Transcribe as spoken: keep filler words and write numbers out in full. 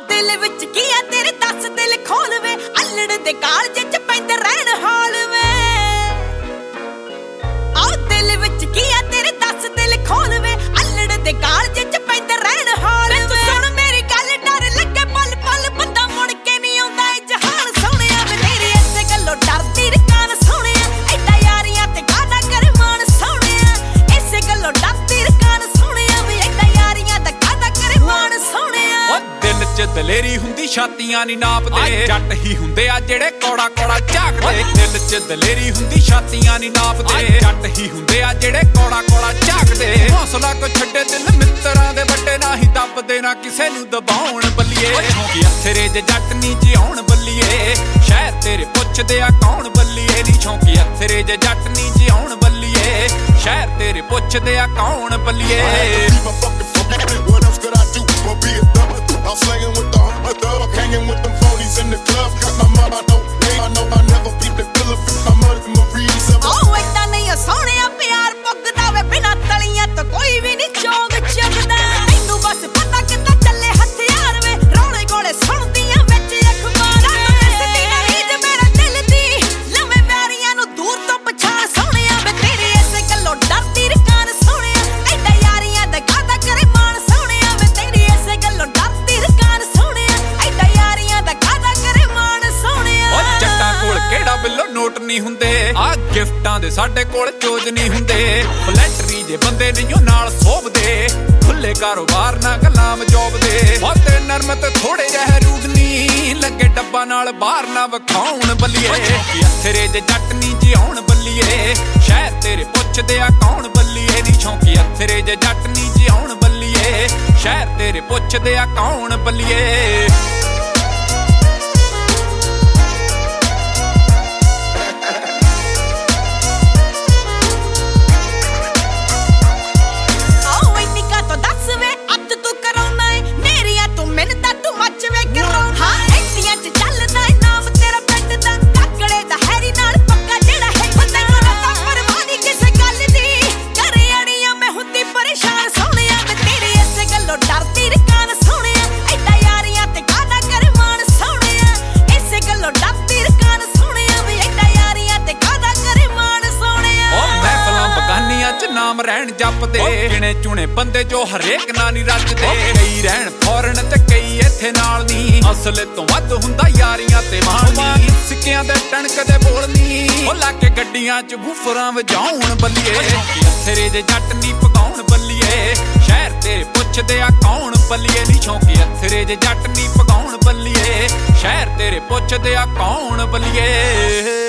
दिल विच की आ तेरे दस दिल खोल वे अल्लड़ दे कालजे च पैंदे रहन हाल वे आओ दिल विच की आ तेरे दस दिल खोल वे अल्लड़ दे कालजे च पैंदे रहन हाल वे तू सुन मेरी गल डर लगे पल पल बंदा मुड़ के नहीं आउंदा ए जहान सोहणिया वे तेरी इस गल्लों डरदी रकान सोहणिया एडा यारियां ते कादा करे मान सोहणिया इस गल्लों डरदी रकान सोहणिया वे एडा यारियां दा कादा करे मान सोहणिया ओ दिल च दलेरी हुंदी छातियां नहीं नापदे जट ही हुंदे आ जेड़े कौड़ा कौड़ा झाकदे दिल च दलेरी हुंदी छातियां नहीं नापदे जट ही हुंदे आ जेड़े कौड़ा कौड़ा झाकदे हौसला को छड्डे दिल मित्तरां दे वड्डे ना ही दबदे ना किसे नूं दबाउण बल्लीए कि अथरे जे जट नी जिउण बल्लीए शहर तेरे पुछदे आ कौन बल्लीए नी छौंकी अथरे जे जट नी जिउण बल्लीए शहर तेरे पुछदे आ कौन बल्लीए I'm slanging with the hummer thug, hanging with them phonies in the club. Got my mom, I know, I know I never beat the killer. My mother, Marie's ever. Oh, इतना नहीं सोहणिया प्यार पुगदा वे बिना तलियां तो कोई भी नहीं चौंक चुभदा तैनू बस पता कितना चले हथियार वे रौले गोले सुनदियां विच अखबारां दिसदी ना रीझ मेरे दिल दी लवे वैरियां नू दूर तो पछाण सोहणिया वे तेरी इस गल्लों डरदी रकान सोहणिया एडा यारियां दा कादा करे मान सोहणिया वे तेरी इस गल्लों डरदी रकान सोहणिया एडा यारियां दा कादा करे मान सोहणिया ओ जट्टां कोल किहड़ा बिल्लो नोट नहीं हुंदे आ गिफ्टां दे साडे कोल चोज नहीं हुंदे फलैटरी जे बंदे नहीं नाल सोभदे खुले कारोबार ना गुलाम जॉब दे बहुते नरम ते थोड़े जह रूड नहीं लगे डब्बा नाल बाहर ना विखाउण बल्लीए कि अथरे जे जट नी जिउण बल्लीए शहर तेरे पुछदे आ कौन बल्लीए नी छौंकी अथरे जे जट नी जिउण बल्लीए शहर तेरे पुछदे आ कौन बल्लीए नाम रहन जपदे गिणे चुने बंदे जो हरेक ना नहीं रजदे कई रहन फौरन ते कई इत्थे नाल नी असले तो वध हुंदा यारियां ते माणी सिक्कियां दे टणक दे बोलनी ओ लाके गड्डियां च बूफरां वजाउण बल्लीए अथरे जे जट नी पकाउण बल्लीए शहर तेरे पुछदे आ कौन बल्लीए नी छौंकी अथरे जे जट नी पकाउण बल्लीए शहर तेरे पुछदे आ कौन बल्लीए।